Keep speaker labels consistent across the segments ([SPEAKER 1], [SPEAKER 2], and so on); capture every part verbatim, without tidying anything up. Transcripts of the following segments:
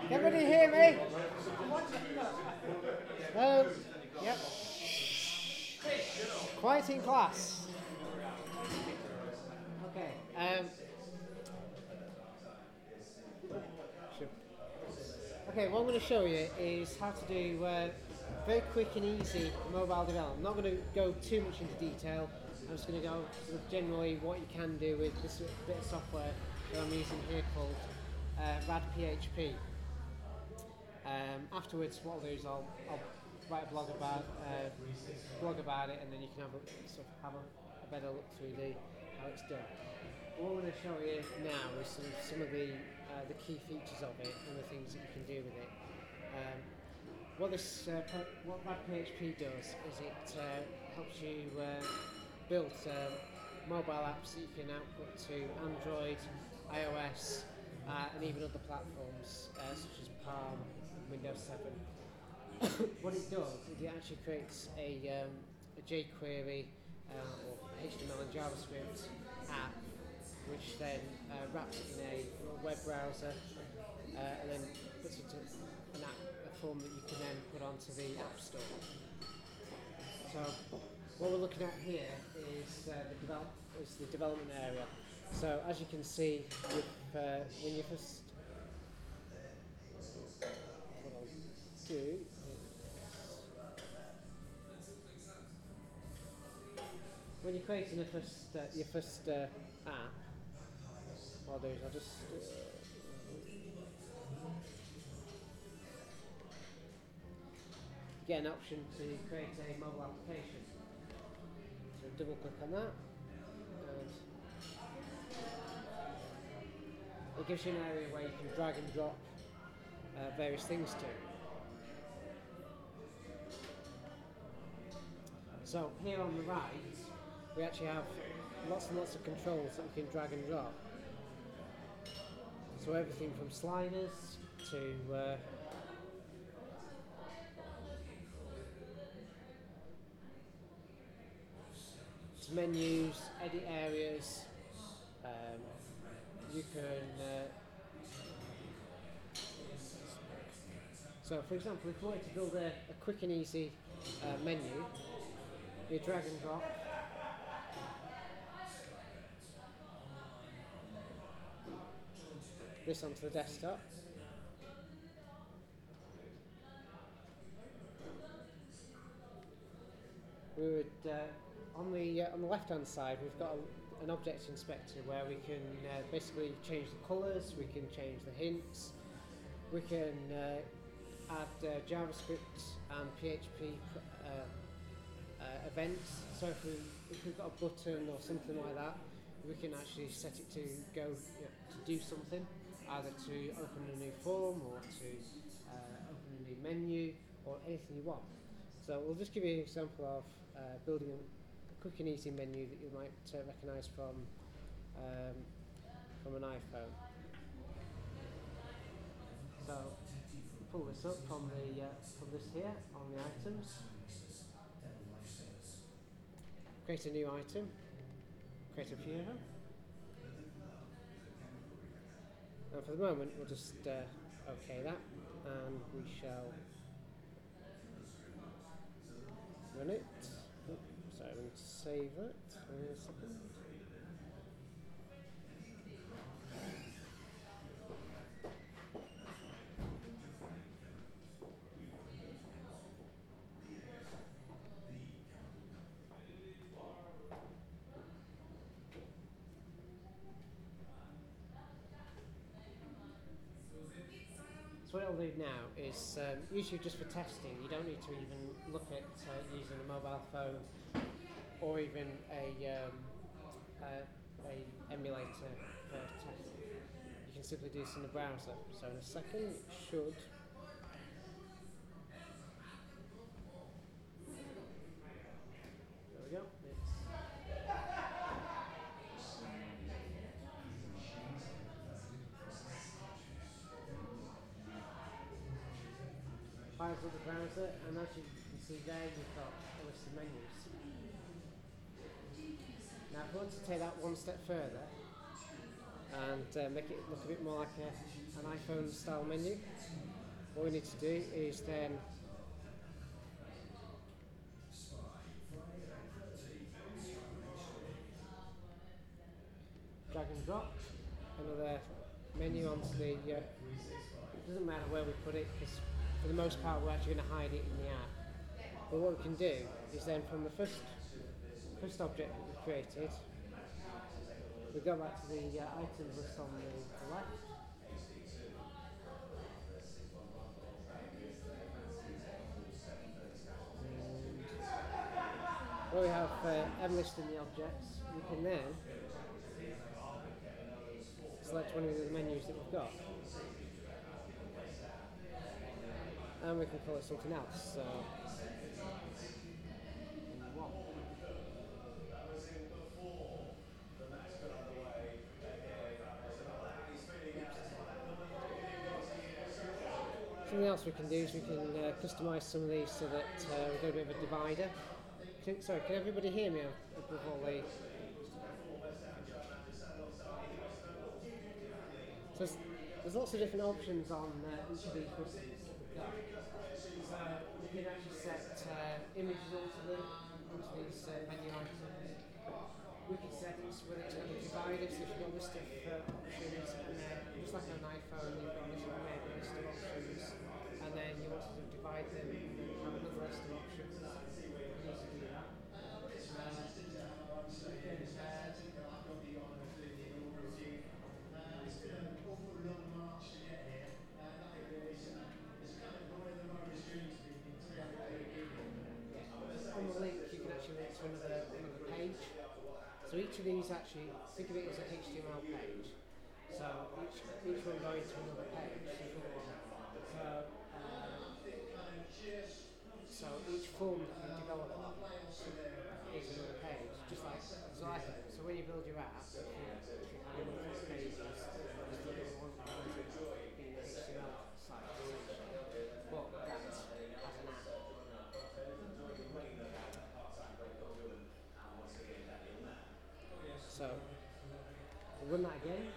[SPEAKER 1] Everybody hear me? Hello? Yep. Quiet in class. Okay. Um, sure. Okay, what I'm going to show you is how to do uh, very quick and easy mobile development. I'm not going to go too much into detail. I'm just going to go sort of generally what you can do with this bit of software that I'm using here called uh, Rad P H P. Um, afterwards, what I'll do is I'll, I'll write a blog about uh, blog about it, and then you can have a sort of have a, a better look through the how it's done. What I'm going to show you now is some, some of the uh, the key features of it and the things that you can do with it. Um, what this uh, what Rad P H P does is it uh, helps you uh, build uh, mobile apps that you can output to Android, iOS, uh, and even other platforms uh, such as Palm, Windows seven. What it does is it actually creates a, um, a jQuery uh, or H T M L and JavaScript app, which then uh, wraps it in a web browser uh, and then puts it into an app, a form that you can then put onto the App Store. So what we're looking at here is, uh, the, develop, is the development area. So as you can see, with, uh, when you first what I'll do is, when you're creating your first, uh, your first uh, app, what I'll do is I'll just uh, get an option to create a mobile application. So double click on that, and it gives you an area where you can drag and drop uh, various things to. So here on the right, we actually have lots and lots of controls that we can drag and drop. So everything from sliders to uh, to menus, edit areas. Um, you can. Uh, so, for example, if you wanted to build a, a quick and easy uh, menu, you drag and drop. This onto the desktop. We would uh, on the uh, on the left hand side we've got a, an object inspector where we can uh, basically change the colours, we can change the hints, we can uh, add uh, JavaScript and P H P uh, uh, events. So if, we, if we've got a button or something like that, we can actually set it to go you know, to do something, either to open a new form or to uh, open a new menu or anything you want. So we'll just give you an example of uh, building a quick and easy menu that you might uh, recognise from um, from an iPhone. So pull this up from the uh, from this here on the items. Create a new item. Create a few of them. And for the moment, we'll just uh, OK that, and we shall run it. Oops, sorry, I'm going to save that in a second. So what I'll do now is, um, usually just for testing, you don't need to even look at uh, using a mobile phone or even a, um, uh, a emulator for testing. You can simply do this in the browser. So in a second it should there we go. It's fires up the browser, and as you can see there, you've got a list of menus. Now, if you want to take that one step further and uh, make it look a bit more like a an iPhone style menu. What we need to do is then drag and drop another menu onto the, uh, it doesn't matter where we put it because for the most part we're actually going to hide it in the app. But what we can do is then from the first first object that we created, we go back to the uh, items list on the, the left. And where we have uh, M list in the objects, we can then select one of the menus that we've got. And we can call it something else. So something else we can do is we can uh, customise some of these so that uh, we've got a bit of a divider. Can, sorry, can everybody hear me above all the... So there's, there's lots of different options on uh, each of these buttons. So you can actually set uh, images onto, the, onto these uh, menu items. Wicked settings where it's going to divide it, so if you've got a list of uh, options, and then just like on an iPhone, you've got a list of, a list of options, and then you want to divide them, and then you have another list of options. You need to do that. Uh, on the link, you can actually link to another, another page. So each of these actually, think of it as a H T M L page. So each, each one going to another page. So, uh, so each form that you develop is another page, just like Zypher. So when you build your app, if you, if you have one of those pages, there's the other one that goes in the H T M L site, but that's as an app. So, we'll run that again.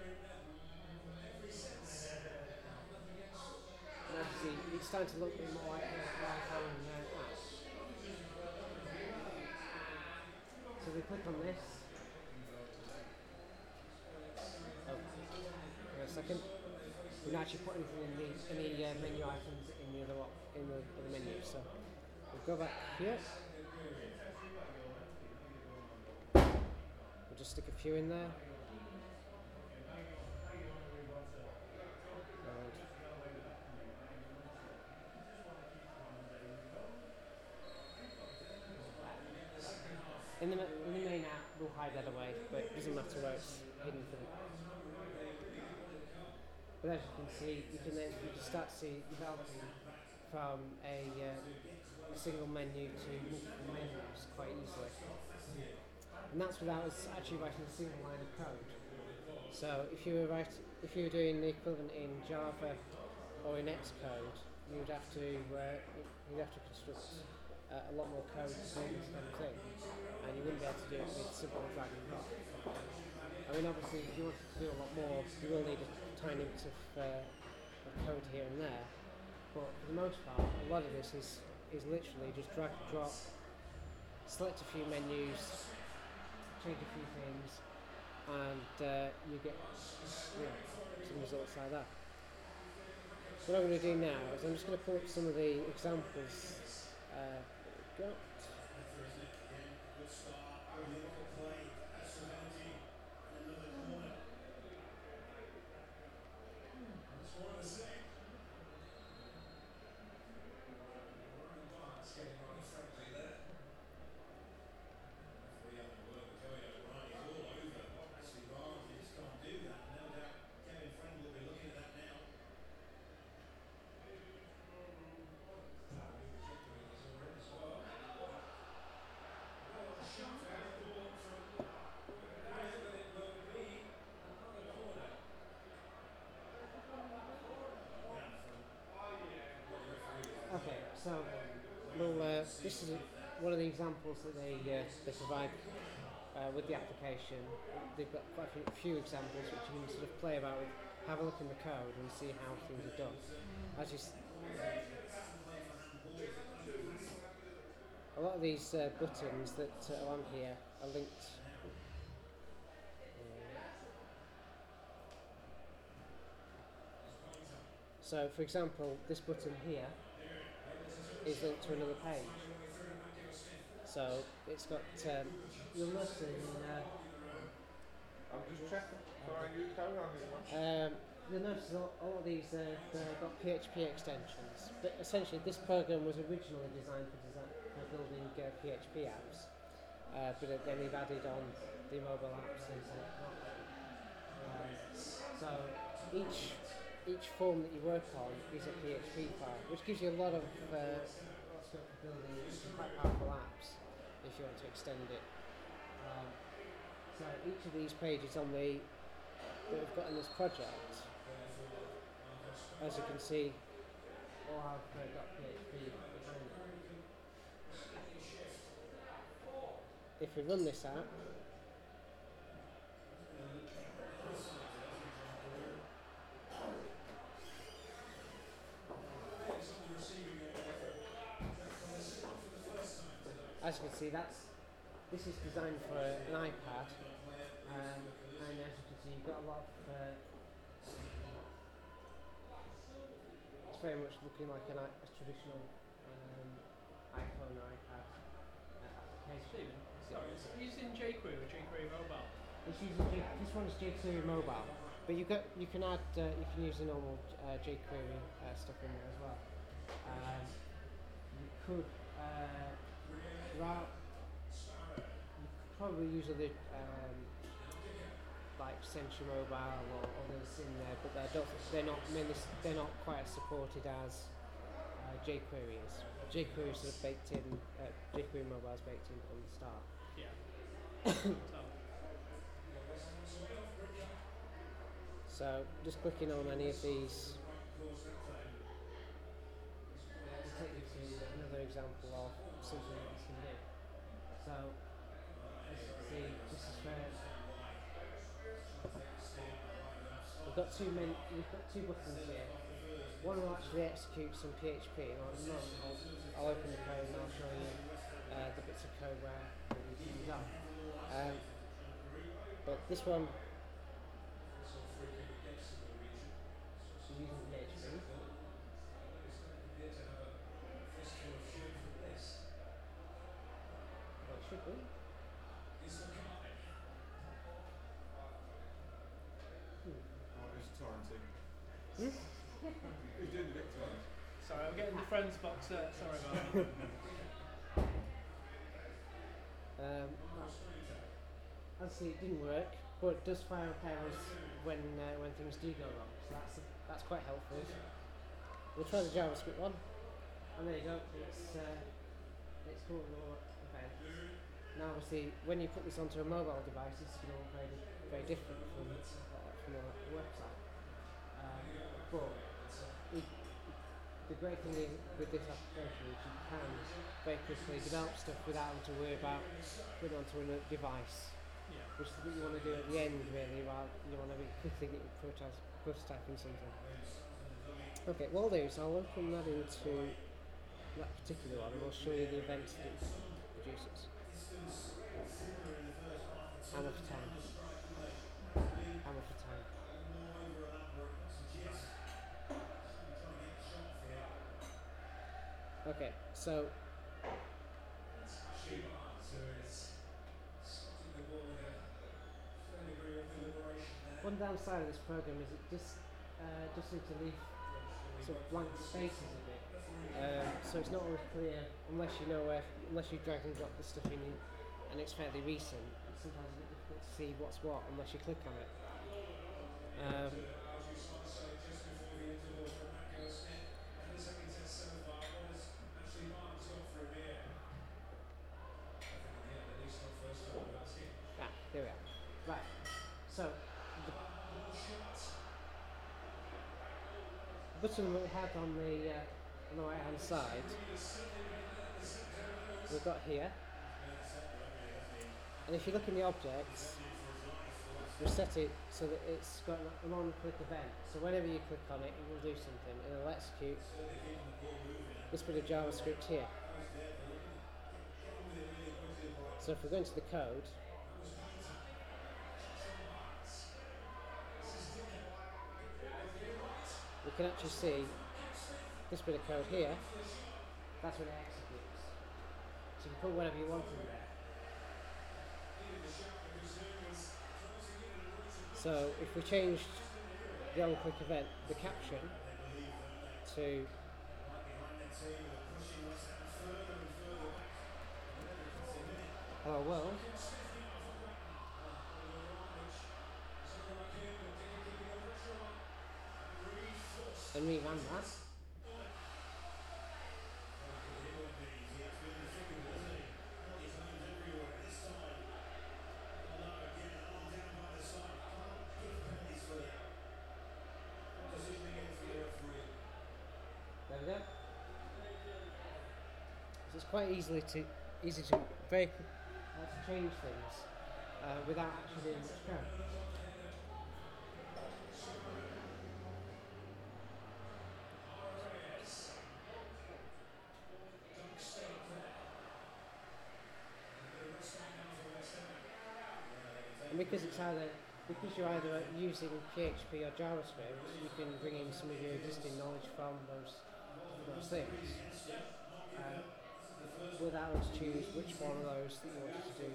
[SPEAKER 1] And as you see, it's starting to look a bit more like an iPhone uh, app. So we click on this. Oh, wait a second. We can actually put anything in the any uh, menu items in the other in the other menu. So we'll go back here. We'll just stick a few in there. And in the, in the main app, we'll hide that away, but it doesn't matter where it's hidden from. But as you can see, you can then you can start to see developing from a, uh, a single menu to multiple menus quite easily. And that's without us actually writing a single line of code. So if you were write, if you were doing the equivalent in Java or in Xcode, you would have to uh, you'd have to construct uh, a lot more code to do this kind of thing, and you wouldn't be able to do it with simple drag and drop. I mean, obviously, if you wanted to do a lot more, you will need a tiny bit of, uh, of code here and there. But for the most part, a lot of this is is literally just drag and drop, select a few menus, change a few things, and uh, you get you know, some results like that. What I'm going to do now is I'm just going to pull up some of the examples uh, that we've got. Okay, so well, uh, this is a, one of the examples that they uh, they provide uh, with the application. They've got quite a few examples which you can sort of play about with have a look in the code and see how things are done. As you s- a lot of these uh, buttons that uh, are on here are linked. So, for example, this button here is linked to another page. So it's got. Um, you'll notice in. Uh,
[SPEAKER 2] I'm just checking. Sorry, you carry on.
[SPEAKER 1] Um, you'll notice a lot, all of these uh, they've got P H P extensions, but essentially this program was originally designed for, design, for building uh, P H P apps, uh, but then we've added on the mobile apps into it. Um, so each each form that you work on is a P H P file, which gives you a lot of uh, scope for building quite powerful apps if you want to extend it. Um, so each of these pages on the that we've got in this project, as you can see, all have uh, .php behind it. If we run this app, as you can see, that's this is designed for an iPad, um, and as you can see, you've got a lot of. Uh, it's very much looking like an, a traditional um, iPhone or iPad uh, application.
[SPEAKER 3] Stephen, sorry, are you using jQuery or jQuery Mobile?
[SPEAKER 1] It's using J- this one is jQuery Mobile, but you got you can add uh, you can use the normal uh, jQuery uh, stuff in there as well. Um, you could uh, ra- you could probably use other um, like Century Mobile or others in there, but they don't they're not mainly, they're not quite as supported as uh, jQuery is. jQuery is sort of baked in. Uh, jQuery Mobile is baked in from the start.
[SPEAKER 3] Yeah. so,
[SPEAKER 1] So just clicking on any of these will take you to another example of something that you can do. So as you can see, this is where we've got two main, we've got two buttons here. One will actually execute some P H P. Now, at the moment, I'll, I'll open the code and I'll show you uh, the bits of code where these are. Um, but this one using P H P. Well, it should be.
[SPEAKER 2] It's torrenting.
[SPEAKER 1] Hmm?
[SPEAKER 2] Who's doing the victim?
[SPEAKER 3] sorry, I'm getting the friends box set. Sorry about that.
[SPEAKER 1] Um, as I see, it didn't work, but it does fire up errors when uh, when things do go wrong. So that's that's quite helpful. We'll try the JavaScript one, and there you go. It's uh, it's called an event. Now, obviously, when you put this onto a mobile device, it's going to look very very different from uh, from a website. Um, but it, the great thing is with this application is you can very quickly develop stuff without having to worry about putting it onto a device,
[SPEAKER 3] Yeah.
[SPEAKER 1] which is what you want to do at the end, really. While you want to be quickly get your prototype, prototyping something. Okay, what I'll do is I'll open that into that particular one, and I'll show you the events that it produces. Hammer for time. Hammer for time. Okay, so one downside of this program is it just uh, just needs to leave sort of blank spaces a bit. Um, so it's not always clear unless you know where, unless you drag and drop the stuff in and it's fairly recent. It's sometimes a bit difficult to see what's what unless you click on it. Um, ah, there we are. Right. So the button that we have on the uh, on the right hand side, we've got here. And if you look in the objects, we set it so that it's got a one-click event. So whenever you click on it, it will do something, and it'll execute this bit of JavaScript here. So if we go into the code, we can actually see this bit of code here. That's when it executes. So you can put whatever you want in there. So if we changed the on-click event, the caption, to hello world, and rerun that, there we go. So it's quite easily to easy to very quick, uh, to change things uh, without actually doing much code. And because it's either because you're either using P H P or JavaScript, you can bring in some of your existing knowledge from those those things, uh, without having to choose which one of those that you want to do.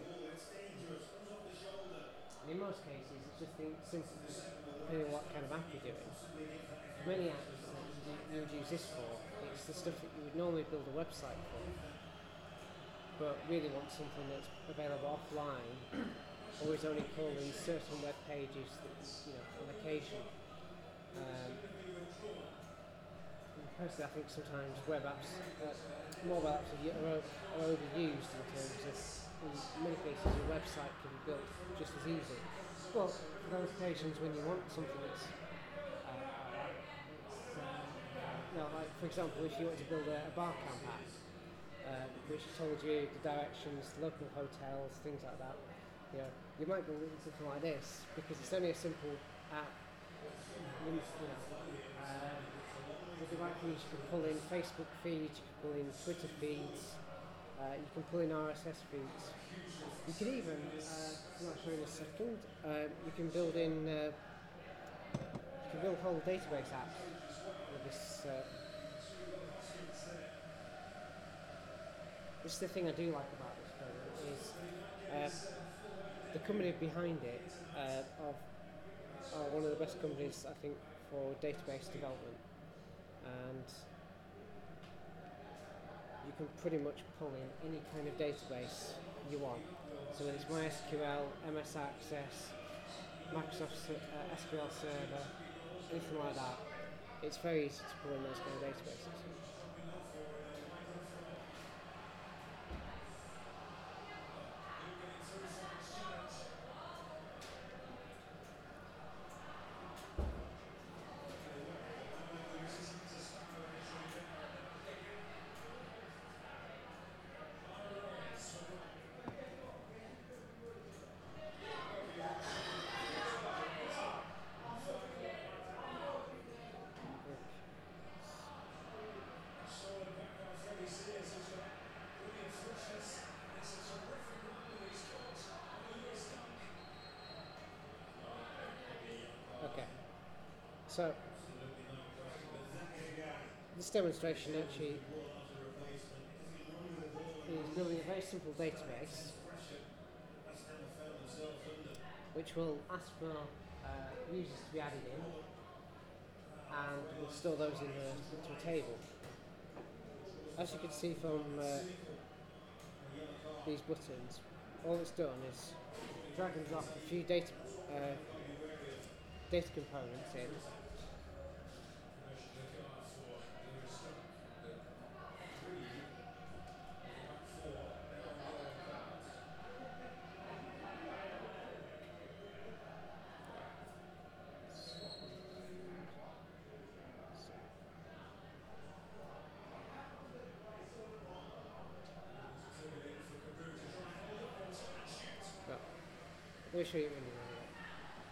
[SPEAKER 1] And in most cases, it's just think, simple, depending on what kind of app you're doing. Many apps that you, you would use this for, it's the stuff that you would normally build a website for, but really want something that's available offline. Always only calling certain web pages that, you know, on occasion. Um, personally, I think sometimes web apps, uh, mobile apps are, are, are overused in terms of, in many cases, your website can be built just as easy. But for those occasions when you want something that's, uh, uh, you know, like for example, if you want to build a, a bar camp app, uh, which told you the directions, local hotels, things like that. You know, you might build something like this because it's only a simple app. You know, uh, with the right things, you can pull in Facebook feeds, you can pull in Twitter feeds, uh, you can pull in R S S feeds. You can even, uh, I'm not sure in a second, uh, you can build in, uh, you can build whole database apps with this. Uh, this is the thing I do like about this program is. Uh, The company behind it uh, are, are one of the best companies, I think, for database development, and you can pretty much pull in any kind of database you want. So whether it's MySQL, M S Access, Microsoft uh, S Q L Server, anything like that, it's very easy to pull in those kind of databases. So, this demonstration actually is building a very simple database which will ask for uh, users to be added in and will store those in the, into a table. As you can see from uh, these buttons, all it's done is drag and drop a few data, uh, data components in. Let me show you when you're ready.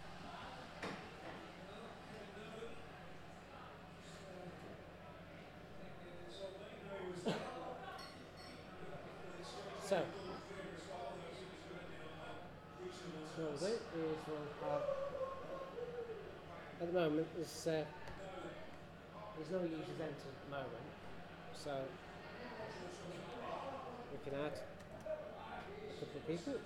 [SPEAKER 1] So, what we'll do is we'll have, at the moment, there's, uh, there's no users entered at the moment, so we can add a couple of people.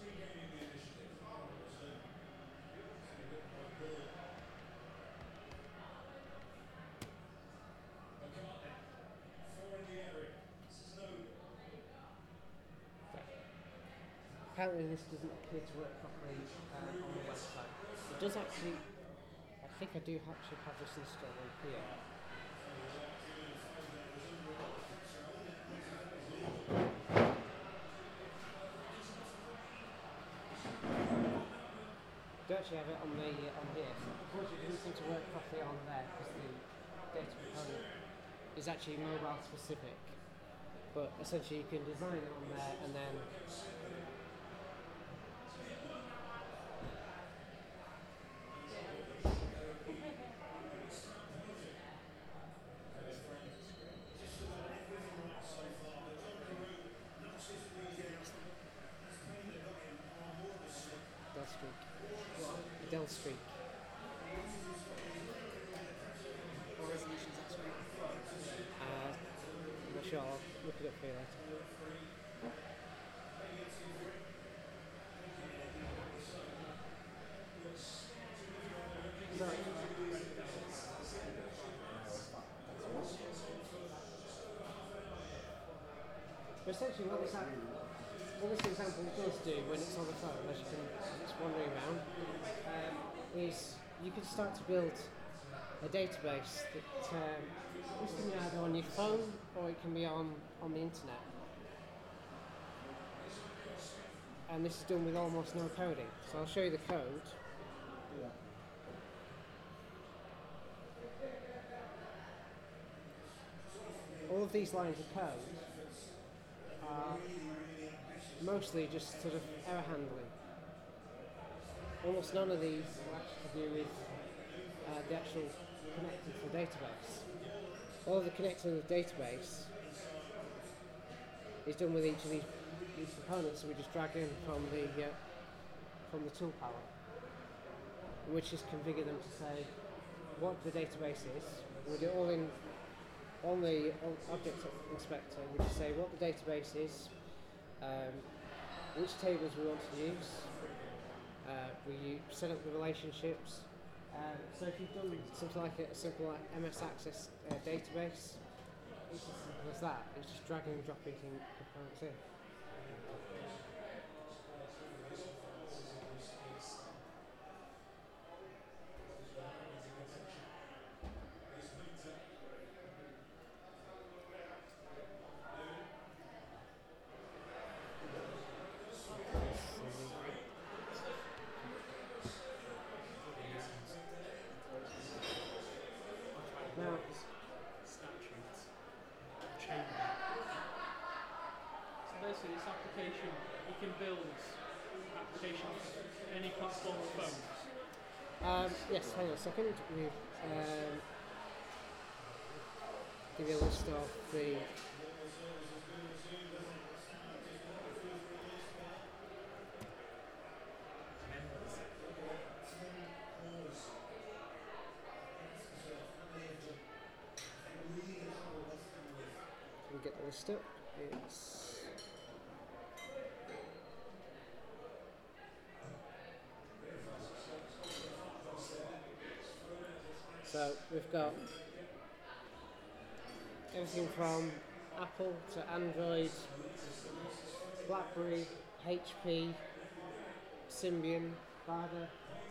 [SPEAKER 1] Apparently this doesn't appear to work properly uh, on the website. It does actually, I think I do actually have this installed on here. I do actually have it on the uh, on here. Unfortunately, it doesn't seem to work properly on there because the data component is actually mobile specific. But essentially, you can design it on there and then. Del Streak. Del Streak.
[SPEAKER 4] What resolution is that screen?
[SPEAKER 1] Uh, I'm not sure, I'll look it up for you later. So, but essentially what this, app, what this example does do when it's on the phone, as you can, as it's wandering around, um, is you can start to build a database that um, this can be either on your phone or it can be on, on the internet. And this is done with almost no coding. So I'll show you the code.
[SPEAKER 4] Yeah.
[SPEAKER 1] All of these lines of code are mostly just sort of error handling. Almost none of these are actually to do with uh, the actual connecting to the database. All of the connecting to the database is done with each of these, these components that we just drag in from the uh, from the tool palette, which is configure them to say what the database is. We do it all in on the on object inspector. We just say what the database is, um, which tables we want to use. Uh, we set up the relationships. Um, so if you've done something like a, a simple like M S Access uh, database, it's as simple as that. It's just dragging and dropping components in. Now,
[SPEAKER 3] Statutes. Chain. So basically, this application, you can build applications for any platform of phones.
[SPEAKER 1] Um, yes, hang on a second. We um, give you a list of the we get the list up. It's so we've got everything from Apple to Android, BlackBerry, H P, Symbian, Bada.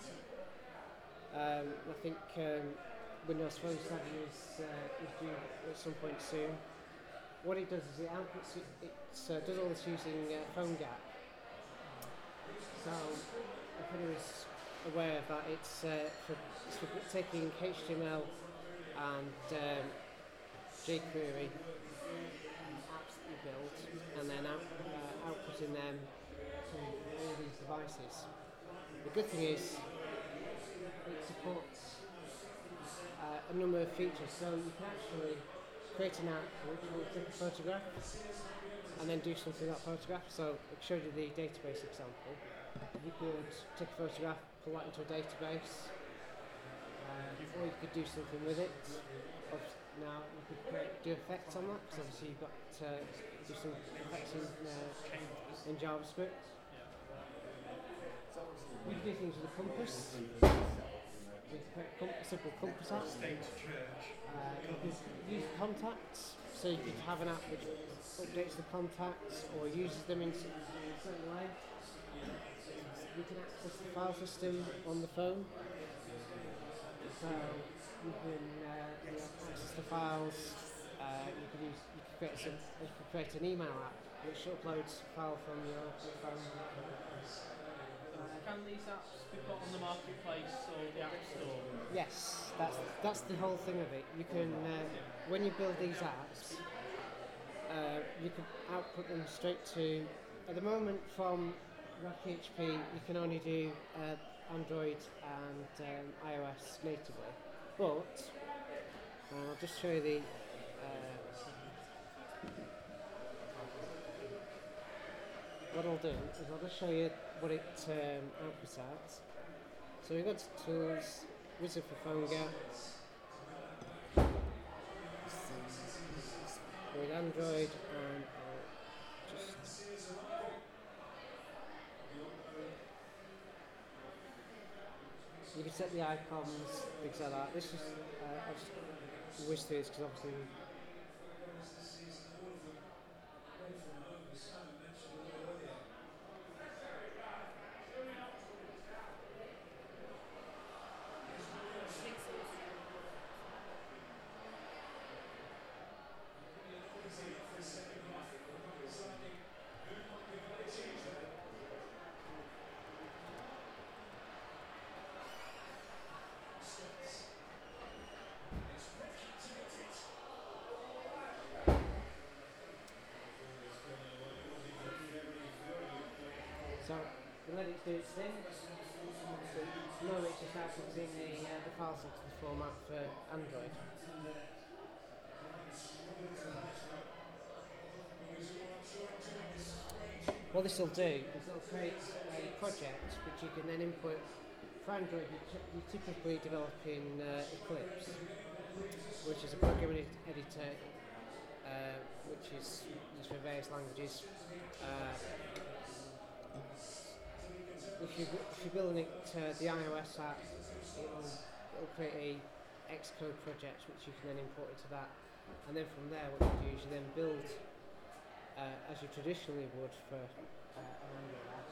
[SPEAKER 1] Um, I think um, Windows Phone seven is, uh, is due at some point soon. What it does is it outputs it, it uh, does all this using uh, PhoneGap. So if anyone's aware of that, it's, uh, for, it's for taking H T M L and um, jQuery apps that you build and then out, uh, outputting them to all these devices. The good thing is it supports uh, a number of features, so you can actually create an app which will take a photograph and then do something with that photograph. So I showed you the database example. You could take a photograph, pull that into a database, uh, or you could do something with it. Obvi- Now you could create, do effects on that, because obviously you've got to do some effects in, uh, in JavaScript. You can do things with a compass. You can create com- a simple compass app. Uh, you could use contacts, so you could have an app which updates the contacts or uses them in s- in a certain way. You can access the file system on the phone. So you can uh, you know, access the files. Uh, you can use you can create some you can create an email app which uploads a file from your, your phone.
[SPEAKER 3] Can these apps be put on the marketplace or the app store?
[SPEAKER 1] Yes, that's that's the whole thing of it. You can uh, when you build these apps, uh, you can output them straight to. At the moment, from Rack P H P, you can only do uh, Android and um, iOS natively. But uh, I'll just show you the. Uh, what I'll do is I'll just show you what it um, outputs at. So we've got tools, wizard for PhoneGo. With Android and I'll just you can set the icons, things like that. This is uh, I'll just whiz through this because obviously so we let it do its thing. No, it's just outputting the uh, the files into the format for Android. What this will do is it'll create a project which you can then input for Android. You, t- you typically develop in uh, Eclipse, which is a programming ed- editor uh, which is used for various languages. Uh, if, you, if you're building it to the iOS app, it'll, it'll create a Xcode project which you can then import into that, and then from there what you do is you then build uh, as you traditionally would for uh, an Android app,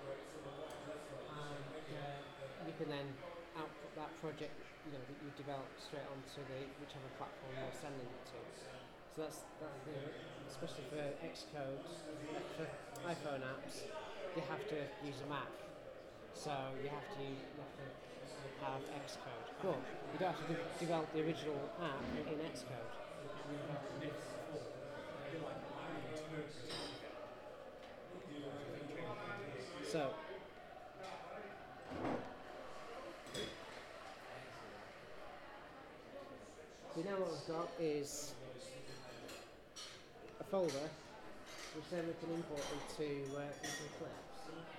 [SPEAKER 1] and uh, you can then output that project, you know, that you develop straight onto the whichever platform you're sending it to. So that's that's the, especially for Xcode, uh, for iPhone apps, you have to use a Mac, so you have to use, you have to have Xcode. But you don't have to de- develop the original app in Xcode. So, so now what we've got is a folder which then we can import into, uh, into Eclipse.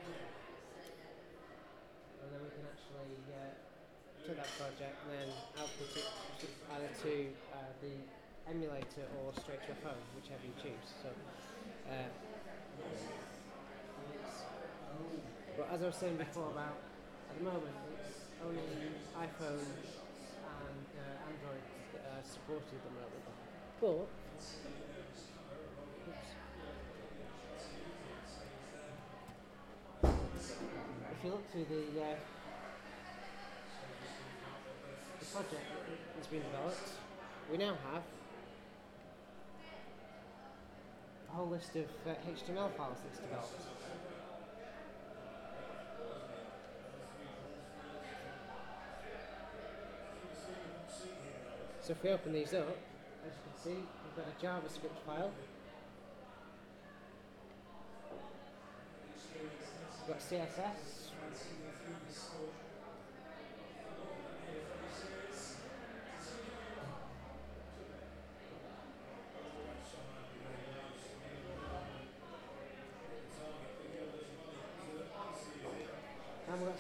[SPEAKER 1] And then we can actually uh, take that project and then output it either to uh, the emulator or straight to your phone, whichever you choose. So, uh, but as I was saying before about, at the moment it's only iPhone and uh, Android that are supported at the moment. But, oops, if you look through the, uh, the project that's been developed, we now have a whole list of uh, H T M L files that's developed. So if we open these up, as you can see, we've got a JavaScript file. We've got C S S.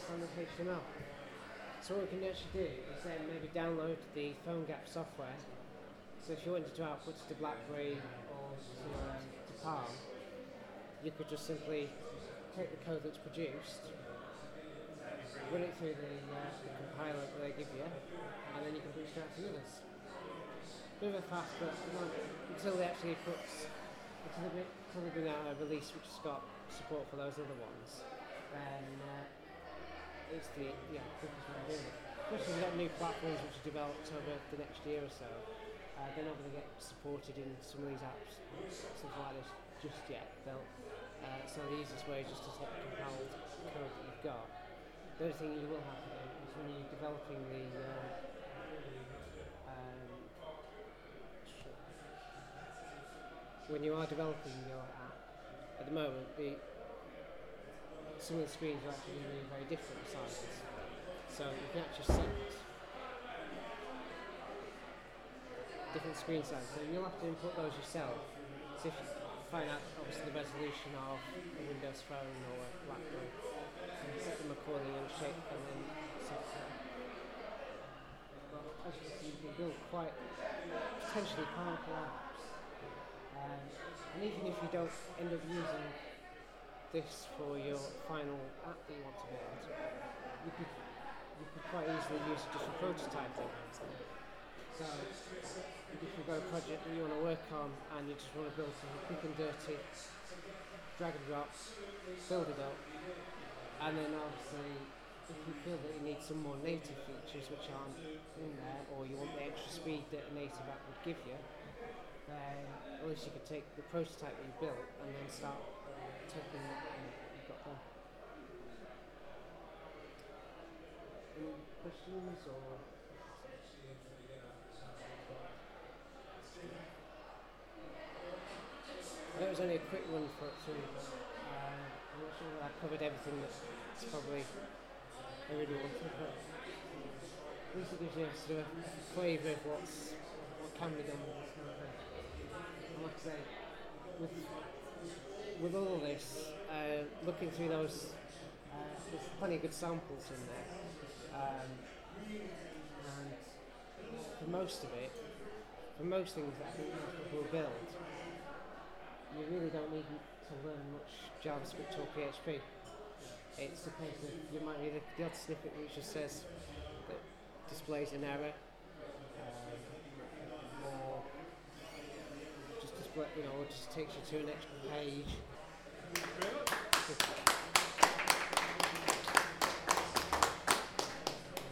[SPEAKER 1] standard H T M L. So what we can actually do is then maybe download the PhoneGap software. So if you wanted to output to BlackBerry or to, um, to Palm, you could just simply take the code that's produced, run it through the, uh, the compiler that they give you, and then you can bootstrap to others. Bit of a fast, but not, until they actually put, until they, until they bring out a release which has got support for those other ones, then uh, it's the yeah quickest way of doing it. Especially if you've got new platforms which are developed over the next year or so, uh, they're not going to get supported in some of these apps, stuff like this, just yet. They'll, uh, so the easiest way is just to take the compiled code that you've got. The other thing you will have to do is when you're developing the uh, um, when you are developing your app, at the moment, the, some of the screens are actually really very different sizes. So you can actually set different screen sizes. So you'll have to input those yourself. So if you find out obviously the resolution of a Windows Phone or a BlackBerry, and set them accordingly and shape and then set them. Well, as you can see, you can build quite potentially powerful apps. Um, and even if you don't end up using this for your final app that you want to build, you could, you could quite easily use it just for prototyping. So if you've got a project that you want to work on and you just want to build something quick and dirty, drag and drop, build it up, and then obviously if you feel that you need some more native features which aren't in there, or you want the extra speed that a native app would give you, then at least you could take the prototype that you built and then start taking what you've got there. Any questions or? That was only a quick run for it too. Uh, I'm not sure that I covered everything that's probably I really wanted, but at least it gives you a sort of flavour of what's what can be done with this kind of thing. And like I say, with with all of this, uh, looking through those, uh, there's plenty of good samples in there, um, and for most of it, for most things that I think most people will build, you really don't need to learn much JavaScript or P H P. It's the case of you might need a, the odd snippet which just says that displays an error, um, or just display, you know, or just takes you to an extra page.